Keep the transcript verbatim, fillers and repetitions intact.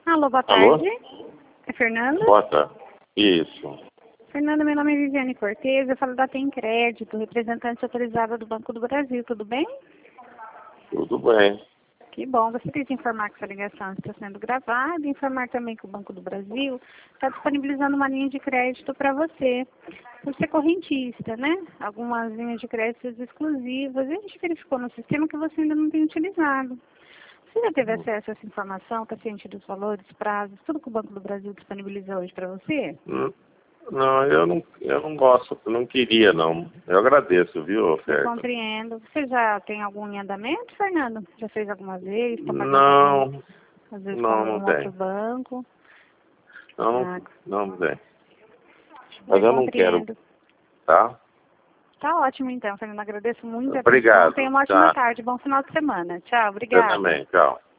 Alô, boa Alô? tarde. É Fernanda? Boa tarde. Isso. Fernanda, meu nome é Viviane Cortez, eu falo da Tem Crédito, representante autorizada do Banco do Brasil, tudo bem? Tudo bem. Que bom, gostaria de informar que essa ligação está sendo gravada e informar também que o Banco do Brasil está disponibilizando uma linha de crédito para você. Por ser correntista, né? Algumas linhas de créditos exclusivas. E a gente verificou no sistema que você ainda não tem utilizado. Você já teve acesso a essa informação, está ciente dos valores, prazos, tudo que o Banco do Brasil disponibiliza hoje para você? Hum, Não, eu não, eu não gosto, eu não queria, não. Eu agradeço, viu, Eu oferta? compreendo. Você já tem algum em andamento, Fernando? Já fez alguma vez? Está pagando algum, Não, às vezes com não, algum não outro tem. banco? Não, Ah, não, não tem. eu Mas eu não quero, compreendo. tá? Tá ótimo então, Fernando. Agradeço muito a atenção. Obrigado, Tenha uma ótima tá? tarde. Bom final de semana. Tchau, Você obrigada. também, tchau.